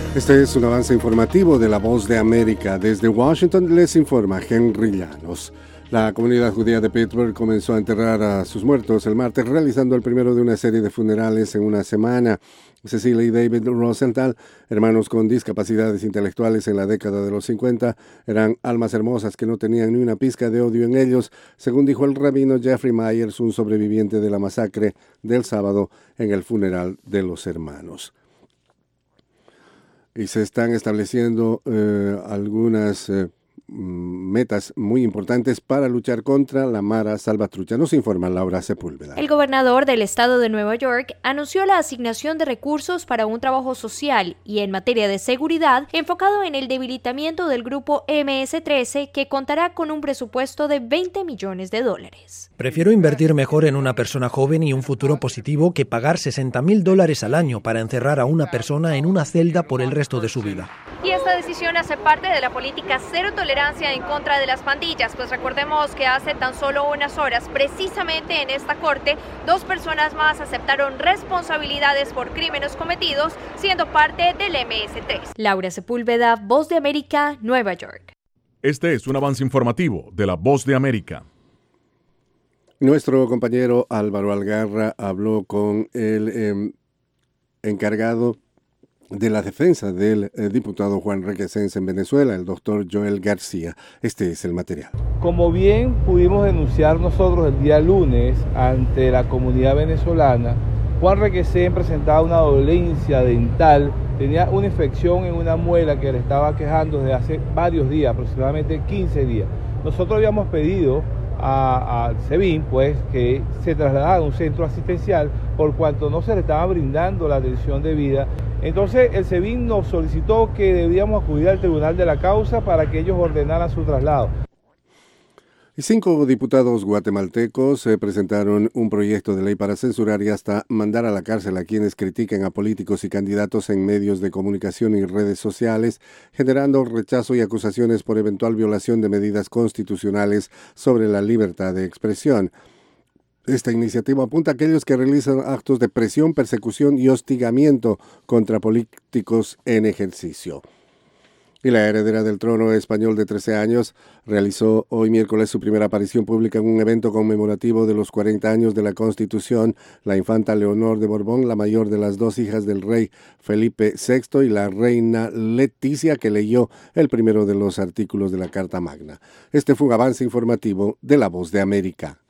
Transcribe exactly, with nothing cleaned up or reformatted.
Este es un avance informativo de La Voz de América. Desde Washington les informa Henry Llanos. La comunidad judía de Pittsburgh comenzó a enterrar a sus muertos el martes, realizando el primero de una serie de funerales en una semana. Cecilia y David Rosenthal, hermanos con discapacidades intelectuales en la década de los cincuenta, eran almas hermosas que no tenían ni una pizca de odio en ellos, según dijo el rabino Jeffrey Myers, un sobreviviente de la masacre del sábado en el funeral de los hermanos. Y se están estableciendo eh, algunas eh, metas muy importantes para luchar contra la mara salvatrucha. Nos informa Laura Sepúlveda. El gobernador del estado de Nueva York anunció la asignación de recursos para un trabajo social y en materia de seguridad enfocado en el debilitamiento del grupo eme ese trece, que contará con un presupuesto de veinte millones de dólares. Prefiero invertir mejor en una persona joven y un futuro positivo que pagar sesenta mil dólares al año para encerrar a una persona en una celda por el resto de su vida. Y esta decisión hace parte de la política cero tolerancia en contra de las pandillas, pues recordemos que hace tan solo unas horas, precisamente en esta corte, dos personas más aceptaron responsabilidades por crímenes cometidos, siendo parte del eme ese trece. Laura Sepúlveda, Voz de América, Nueva York. Este es un avance informativo de La Voz de América. Nuestro compañero Álvaro Algarra habló con el eh, encargado de la defensa del eh, diputado Juan Requesens en Venezuela, el doctor Joel García. Este es el material. Como bien pudimos denunciar nosotros el día lunes ante la comunidad venezolana, Juan Requesens presentaba una dolencia dental, tenía una infección en una muela que le estaba quejando desde hace varios días, aproximadamente quince días. Nosotros habíamos pedido a, a SEBIN pues que se trasladara a un centro asistencial por cuanto no se le estaba brindando la atención debida. Entonces el SEBIN nos solicitó que debíamos acudir al tribunal de la causa para que ellos ordenaran su traslado. Y cinco diputados guatemaltecos eh, presentaron un proyecto de ley para censurar y hasta mandar a la cárcel a quienes critiquen a políticos y candidatos en medios de comunicación y redes sociales, generando rechazo y acusaciones por eventual violación de medidas constitucionales sobre la libertad de expresión. Esta iniciativa apunta a aquellos que realizan actos de presión, persecución y hostigamiento contra políticos en ejercicio. Y la heredera del trono español de trece años realizó hoy miércoles su primera aparición pública en un evento conmemorativo de los cuarenta años de la Constitución. La infanta Leonor de Borbón, la mayor de las dos hijas del rey Felipe sexto, y la reina Leticia, que leyó el primero de los artículos de la Carta Magna. Este fue un avance informativo de La Voz de América.